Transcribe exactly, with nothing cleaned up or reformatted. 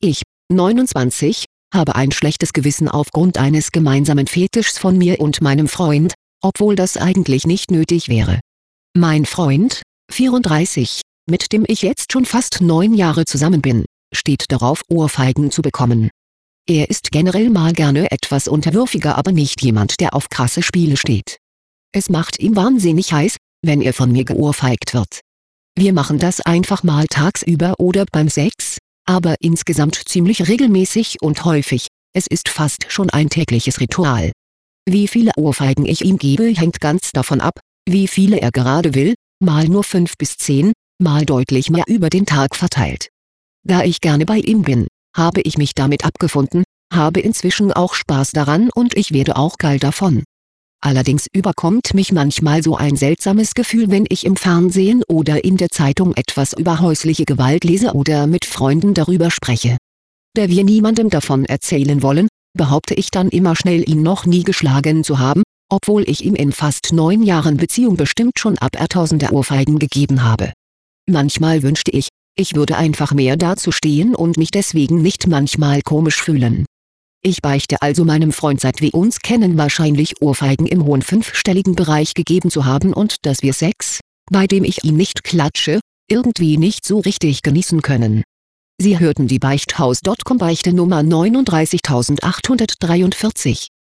Ich, neunundzwanzig, habe ein schlechtes Gewissen aufgrund eines gemeinsamen Fetischs von mir und meinem Freund, obwohl das eigentlich nicht nötig wäre. Mein Freund, vierunddreißig, mit dem ich jetzt schon fast neun Jahre zusammen bin, steht darauf, Ohrfeigen zu bekommen. Er ist generell mal gerne etwas unterwürfiger, aber nicht jemand, der auf krasse Spiele steht. Es macht ihm wahnsinnig heiß, wenn er von mir geohrfeigt wird. Wir machen das einfach mal tagsüber oder beim Sex, aber insgesamt ziemlich regelmäßig und häufig, es ist fast schon ein tägliches Ritual. Wie viele Ohrfeigen ich ihm gebe, hängt ganz davon ab, wie viele er gerade will, mal nur fünf bis zehn, mal deutlich mehr über den Tag verteilt. Da ich gerne bei ihm bin, habe ich mich damit abgefunden, habe inzwischen auch Spaß daran und ich werde auch geil davon. Allerdings überkommt mich manchmal so ein seltsames Gefühl, wenn ich im Fernsehen oder in der Zeitung etwas über häusliche Gewalt lese oder mit Freunden darüber spreche. Da wir niemandem davon erzählen wollen, behaupte ich dann immer schnell, ihn noch nie geschlagen zu haben, obwohl ich ihm in fast neun Jahren Beziehung bestimmt schon ab tausende Ohrfeigen gegeben habe. Manchmal wünschte ich, ich würde einfach mehr dazu stehen und mich deswegen nicht manchmal komisch fühlen. Ich beichte also meinem Freund, seit wir uns kennen, wahrscheinlich Ohrfeigen im hohen fünfstelligen Bereich gegeben zu haben und dass wir Sex, bei dem ich ihn nicht klatsche, irgendwie nicht so richtig genießen können. Sie hörten die Beichthaus Punkt com Beichte Nummer neununddreißigtausendachthundertdreiundvierzig.